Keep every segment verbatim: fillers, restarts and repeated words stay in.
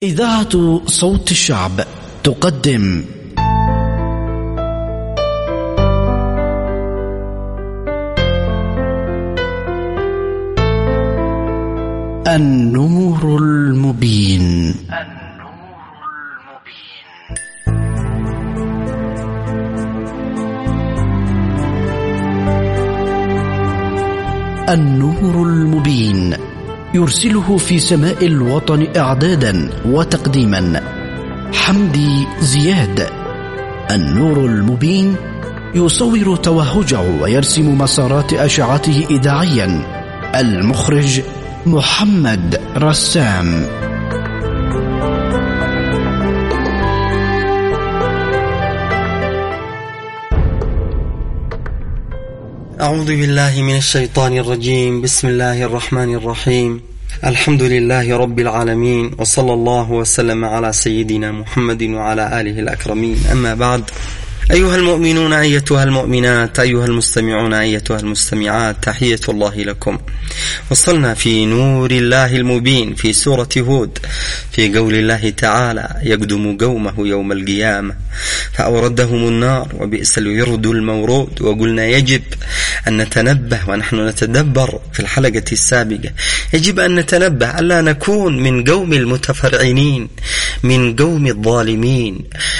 إذاعة صوت الشعب تقدم النور المبين. النور المبين يرسله في سماء الوطن إعدادا وتقديما حمدي زياد. النور المبين يصور توهجه ويرسم مسارات أشعته إذاعيا. المخرج محمد رسام. أعوذ بالله من الشيطان الرجيم. بسم الله الرحمن الرحيم. الحمد لله رب العالمين، وصلى الله وسلم على سيدنا محمد وعلى آله الأكرمين. أما بعد، أيها المؤمنون أيتها المؤمنات، أيها المستمعون أيتها المستمعات، تحية الله لكم. وصلنا في نور الله المبين في سورة هود في قول الله تعالى: يقدم قومه يوم القيامة فأوردهم النار وبئس الورد المورود. وقلنا يجب أن نتنبه ونحن نتدبر في الحلقة السابقة، يجب أن نتنبه ألا نكون من قوم المتفرعنين، من قوم الظالمين.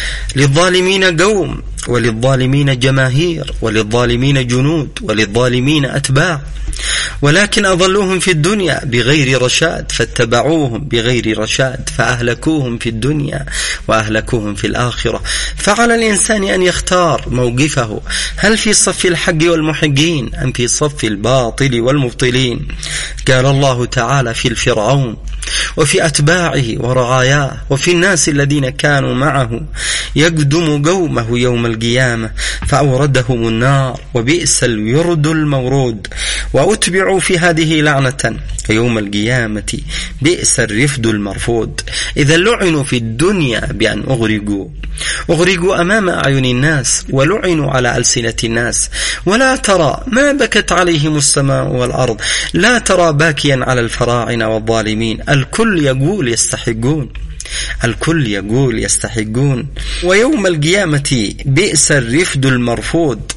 للظالمين قوم، وللظالمين جماهير، وللظالمين جنود، وللظالمين أتباع، ولكن أضلوهم في الدنيا بغير رشاد فاتبعوهم بغير رشاد فأهلكوهم في الدنيا وأهلكوهم في الآخرة. فعلى الإنسان أن يختار موقفه، هل في صف الحق والمحقين أم في صف الباطل والمبطلين؟ قال الله تعالى في الفرعون وفي أتباعه ورعاياه وفي الناس الذين كانوا معه: يقدم قومه يوم القيامة فأوردهم النار وبئس الورد المورود. وأتبعوا في هذه لعنة يوم القيامة بئس الرفد المرفود. إذا لعنوا في الدنيا بأن أغرقوا أغرقوا أمام أعين الناس، ولعنوا على ألسنة الناس، ولا ترى ما بكت عليهم السماء والأرض، لا ترى باكيا على الفراعنة والظالمين. الكل يقول يستحقون، الكل يقول يستحقون. ويوم القيامة بئس الرفد المرفود.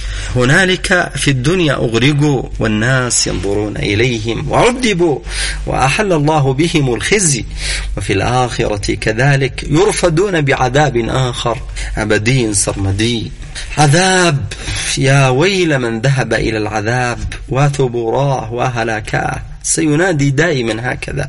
هنالك في الدنيا أغرقوا والناس ينظرون إليهم وعذبوا وأحل الله بهم الخزي، وفي الآخرة كذلك يرفدون بعذاب آخر أبدي سرمدي. عذاب، يا ويل من ذهب إلى العذاب، وثبوراه وهلاكاه. سينادي دائما هكذا: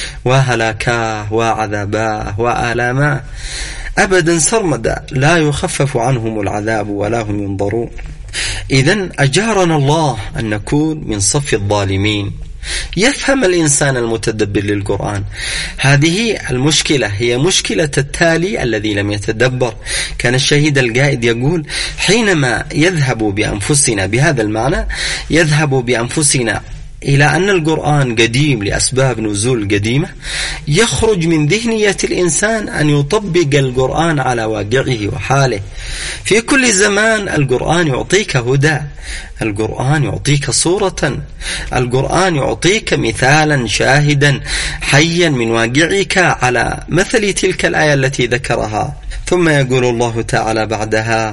وهلاكاه وعذاباه وآلاماه، أبدا سرمدا، لا يخفف عنهم العذاب ولا هم ينظرون. إذن أجارنا الله أن نكون من صف الظالمين. يفهم الإنسان المتدبر للقرآن. هذه المشكلة هي مشكلة التالي الذي لم يتدبر. كان الشهيد القائد يقول: حينما يذهب بأنفسنا، بهذا المعنى يذهب بأنفسنا إلى أن القرآن قديم لأسباب نزول قديمة، يخرج من ذهنية الإنسان أن يطبق القرآن على واقعه وحاله. في كل زمان القرآن يعطيك هدى، القرآن يعطيك صورة، القرآن يعطيك مثالا شاهدا حيا من واقعك على مثل تلك الآية التي ذكرها. ثم يقول الله تعالى بعدها: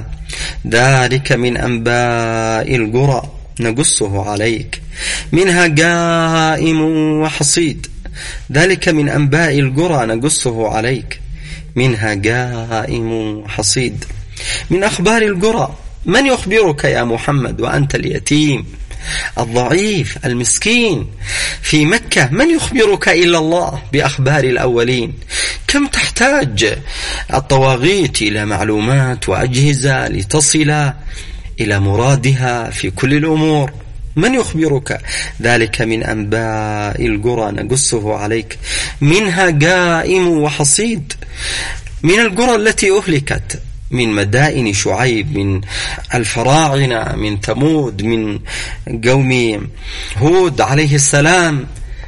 ذلك من أنباء القرى نقصه عليك منها قائم وحصيد. ذلك من أنباء القرى نقصه عليك منها قائم وحصيد. من أخبار القرى، من يخبرك يا محمد وأنت اليتيم الضعيف المسكين في مكة؟ من يخبرك إلا الله بأخبار الأولين؟ كم تحتاج الطواغيت إلى معلومات وأجهزة لتصل إلى مرادها في كل الأمور. من يخبرك؟ ذلك من أنباء القرى نقصه عليك منها قائم وحصيد. من القرى التي أهلكت، من مدائن شعيب، من الفراعنة، من ثمود، من قوم هود عليه السلام،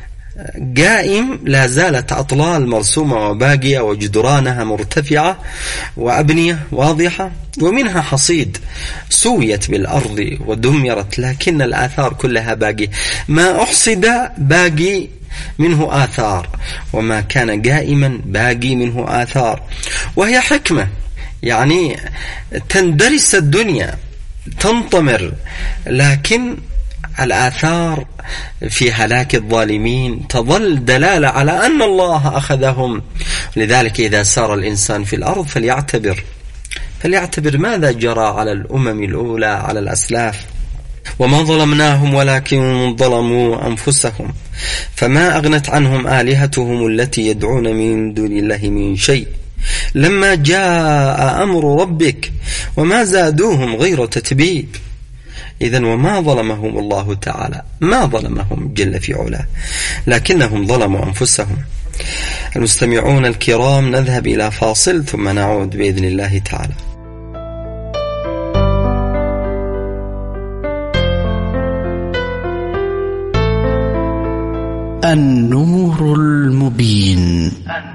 قائم لا زالت أطلال مرسومة وباقية وجدرانها مرتفعة وأبنية واضحة، ومنها حصيد سويت بالأرض ودمرت لكن الآثار كلها باقي. ما أحصد باقي منه آثار، وما كان قائما باقي منه آثار. وهي حكمة، يعني تندرس الدنيا تنطمر، لكن الآثار في هلاك الظالمين تظل دلالة على أن الله أخذهم. لذلك إذا سار الإنسان في الأرض فليعتبر فليعتبر ماذا جرى على الأمم الأولى، على الأسلاف. وما ظلمناهم ولكن ظلموا أنفسهم فما أغنت عنهم آلهتهم التي يدعون من دون الله من شيء لما جاء أمر ربك وما زادوهم غير تتبيب. إذن وما ظلمهم الله تعالى، ما ظلمهم جل في علاه، لكنهم ظلموا أنفسهم. المستمعون الكرام، نذهب إلى فاصل ثم نعود بإذن الله تعالى. النور المبين.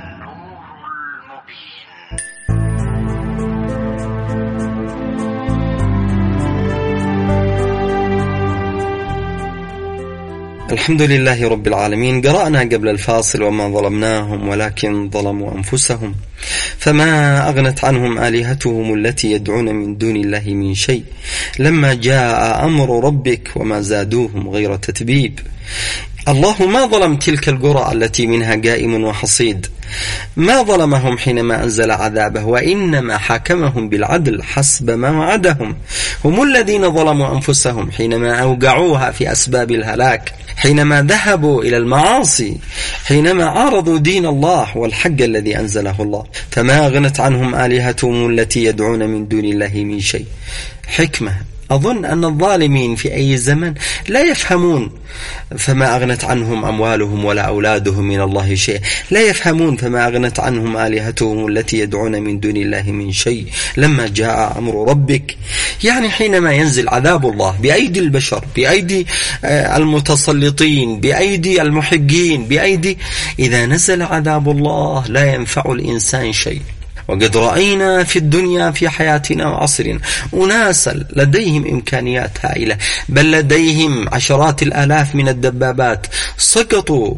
الحمد لله رب العالمين. قرأنا قبل الفاصل وما ظلمناهم ولكن ظلموا أنفسهم فما أغنت عنهم آلهتهم التي يدعون من دون الله من شيء لما جاء أمر ربك وما زادوهم غير تتبيب. الله ما ظلم تلك القرى التي منها قائم وحصيد، ما ظلمهم حينما أنزل عذابه، وإنما حاكمهم بالعدل حسب ما وعدهم. هم الذين ظلموا أنفسهم حينما أوقعوها في أسباب الهلاك، حينما ذهبوا إلى المعاصي، حينما عارضوا دين الله والحق الذي أنزله الله. فما أغنت عنهم آلهتهم التي يدعون من دون الله من شيء. حكمة. أظن أن الظالمين في أي زمن لا يفهمون فما أغنت عنهم أموالهم ولا أولادهم من الله شيء، لا يفهمون فما أغنت عنهم آلهتهم التي يدعون من دون الله من شيء لما جاء أمر ربك. يعني حينما ينزل عذاب الله بأيدي البشر، بأيدي المتسلطين، بأيدي المحقين، بأيدي، إذا نزل عذاب الله لا ينفع الإنسان شيء. وقد رأينا في الدنيا في حياتنا وعصرنا أناسا لديهم إمكانيات هائلة، بل لديهم عشرات الآلاف من الدبابات، سقطوا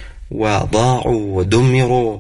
وضاعوا ودمروا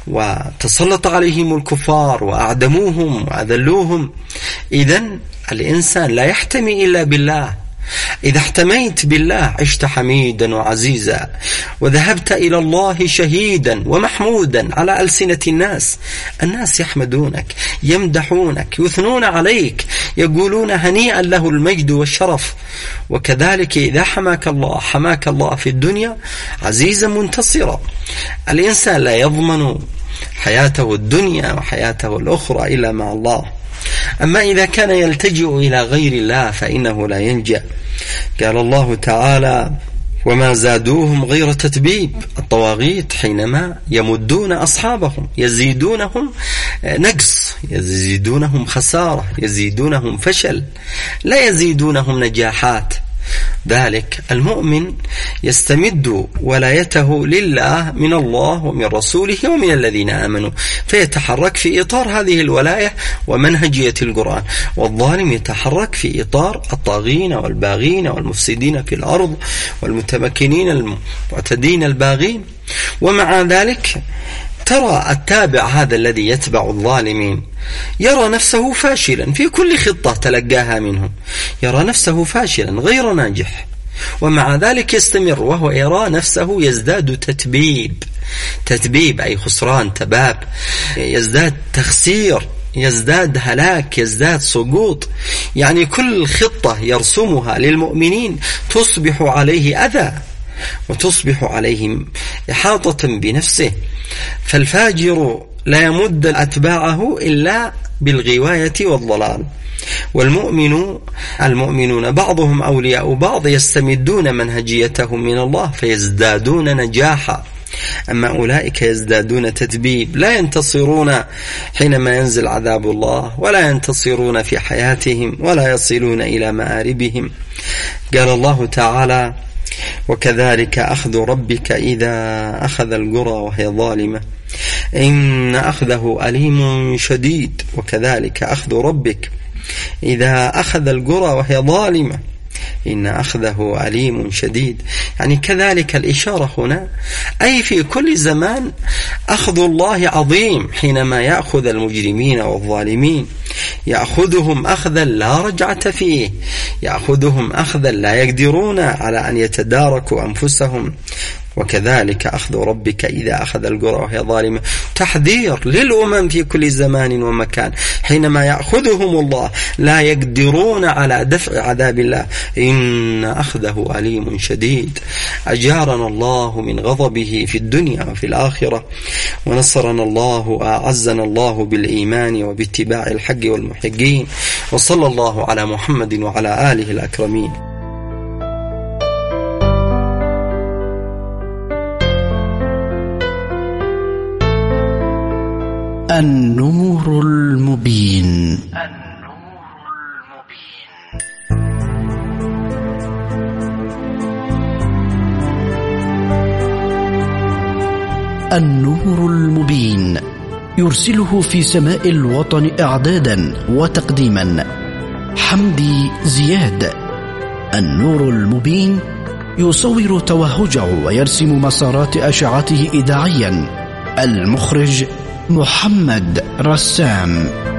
وتسلط عليهم الكفار وأعدموهم وأذلوهم. إذن الإنسان لا يحتمي إلا بالله. إذا احتميت بالله عشت حميدا وعزيزا، وذهبت إلى الله شهيدا ومحمودا على ألسنة الناس. الناس يحمدونك، يمدحونك، يثنون عليك، يقولون هنيئا له المجد والشرف. وكذلك إذا حماك الله حماك الله في الدنيا عزيزا منتصرا. الإنسان لا يضمن حياته الدنيا وحياته الأخرى إلا مع الله. أما إذا كان يلتجئ إلى غير الله فإنه لا ينجأ. قال الله تعالى وما زادوهم غير تتبيب. الطواغيت حينما يمدون أصحابهم يزيدونهم نقص، يزيدونهم خسارة، يزيدونهم فشل، لا يزيدونهم نجاحات. ذلك المؤمن يستمد ولايته لله من الله ومن رسوله ومن الذين آمنوا، فيتحرك في إطار هذه الولاية ومنهجية القرآن. والظالم يتحرك في إطار الطاغين والباغين والمفسدين في الأرض والمتمكنين المعتدين الباغين. ومع ذلك ترى التابع هذا الذي يتبع الظالمين يرى نفسه فاشلا في كل خطة تلقاها منهم، يرى نفسه فاشلا غير ناجح، ومع ذلك يستمر وهو يرى نفسه يزداد تتبيب. تتبيب أي خسران، تباب، يزداد تخسير، يزداد هلاك، يزداد سقوط. يعني كل خطة يرسمها للمؤمنين تصبح عليه أذى وتصبح عليهم إحاطة بنفسه. فالفاجر لا يمد أتباعه إلا بالغواية والضلال. والمؤمن المؤمنون بعضهم أولياء بعض، يستمدون منهجيتهم من الله فيزدادون نجاحا. أما أولئك يزدادون تتبيب، لا ينتصرون حينما ينزل عذاب الله، ولا ينتصرون في حياتهم، ولا يصلون إلى مآربهم. قال الله تعالى وكذلك أخذ ربك إذا أخذ القرى وهي ظالمة إن أخذه أليم شديد. وكذلك أخذ ربك إذا أخذ القرى وهي ظالمة إن أخذه أليم شديد. يعني كذلك الإشارة هنا أي في كل زمان أخذ الله عظيم حينما يأخذ المجرمين والظالمين، يأخذهم أخذا لا رجعة فيه، يأخذهم أخذا لا يقدرون على أن يتداركوا أنفسهم. وكذلك أخذ ربك إذا أخذ القرى وهي ظالمة. تحذير للأمم في كل زمان ومكان، حينما يأخذهم الله لا يقدرون على دفع عذاب الله، إن أخذه أليم شديد. أجارنا الله من غضبه في الدنيا وفي الآخرة، ونصرنا الله وأعزنا الله بالإيمان وباتباع الحق والمحقين. وصلى الله على محمد وعلى آله الأكرمين. النور المبين. النور المبين يرسله في سماء الوطن إعدادا وتقديما حمدي زياد. النور المبين يصور توهجه ويرسم مسارات أشعته إذاعيا. المخرج محمد رسام.